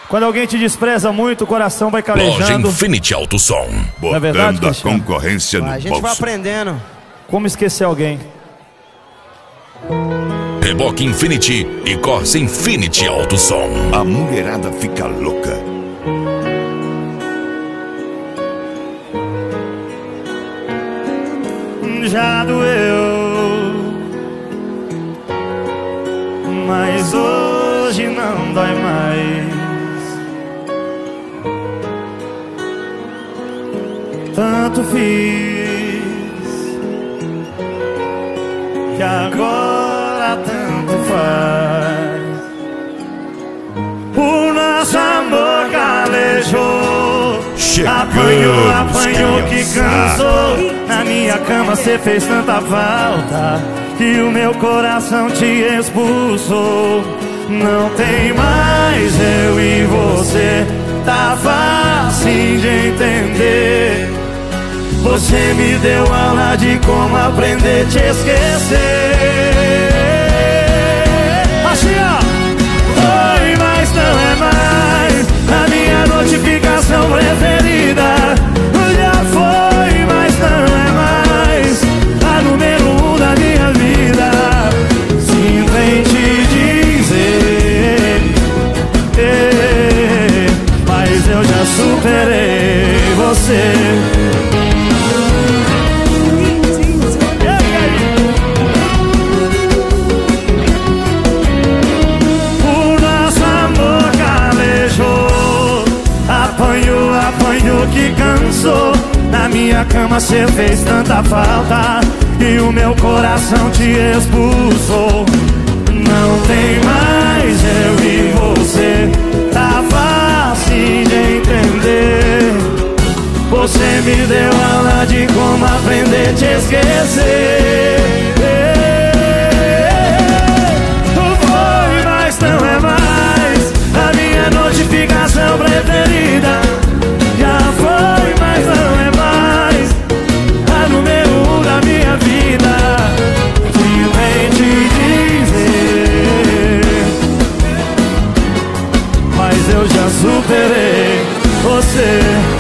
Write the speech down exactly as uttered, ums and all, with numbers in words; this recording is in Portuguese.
Quando alguém te despreza muito, o coração vai Loja calejando. Infinity Alto Som. Não é verdade, Botando a Cristiano? concorrência no A gente bolso. vai aprendendo. Como esquecer alguém? Reboque Infinity e Corsa Infinity Alto Som. A mulherada fica louca. Já doeu, mas hoje não dói mais. Tanto fiz que agora tanto faz. O nosso amor calejou, apanhou, apanhou que cansou. Na minha cama cê fez tanta falta que o meu coração te expulsou. Não tem mais eu e você, tá fácil de entender. Você me deu aula de como aprender a te esquecer. Assim ó. Foi, mas não é mais a minha notificação preferida. Já foi, mas não é mais a número um da minha vida. Sinto em te dizer, eh, mas eu já superei você. Que cansou. Na minha cama cê fez tanta falta e o meu coração te expulsou. Não tem mais eu e você, tá fácil de entender. Você me deu aula de como aprender a te esquecer. Foi, mas não é mais a minha notificação preferida. Já foi, mas não é mais a número um da minha vida. Sinto em te dizer, mas eu já superei você.